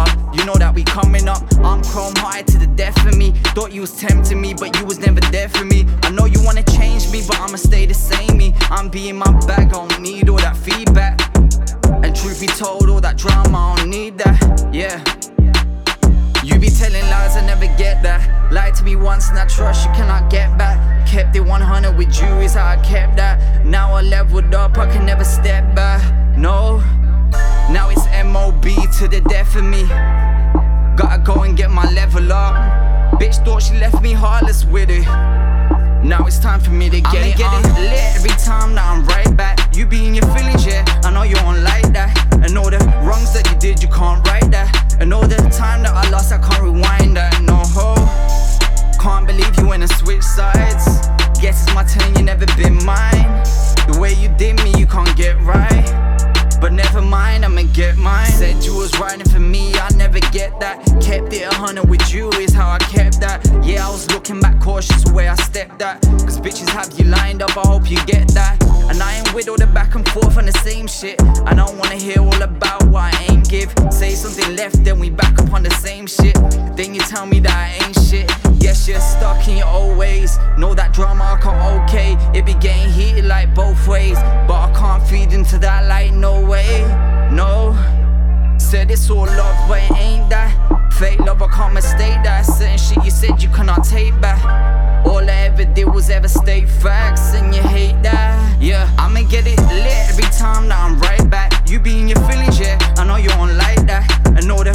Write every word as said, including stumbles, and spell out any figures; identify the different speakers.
Speaker 1: up, you know that we coming up. I'm chrome high to the death of me. Thought you was tempting me, but you was never there for me. I know you wanna change me, but I'ma stay the same me. I'm being my bag, I don't need all that feedback. And truth be told, all that drama, I don't need that, yeah. You be telling lies, I never get that. Lied to me once and I trust you cannot get back. Kept it one hundred with you is how I kept that. Now I leveled up, I can never step back, no. Now it's M O B to the death of me. Gotta go and get my level up. Bitch thought she left me heartless with it. Now it's time for me to get I'ma it get uh. it lit every time that I'm right back. You be in your feelings, yeah, I know you don't like that. And all the wrongs that you did, you can't right that. And all the time that I lost, I can't rewind that, no ho. Can't believe you wanna switch sides. Guess it's my turn, you never been mine. The way you did me, you can't get right. But never mind, I'ma get mine. Said you was riding for me, I never get that. Kept it a hundred with you is how I kept that. Yeah, I was looking back cautious the way I stepped that. Cause bitches have you lined up, I hope you get that. And I ain't with all the back and forth on the same shit. I don't wanna hear all about what I ain't give. Say something left, then we back up on the same shit. Then you tell me that I ain't shit. Yes, you're stuck in your old ways. Know that drama I can't okay. It be getting heated like both ways. But I can't feed into that light, no way, no. Said it's all love, but it ain't that. Fake love, I can't mistake that. Certain shit you said you cannot take back. All I ever did was ever state facts, and you hate that, yeah. I'ma get it lit every time that I'm right back. You be in your feelings, yeah, I know you don't like that. And all the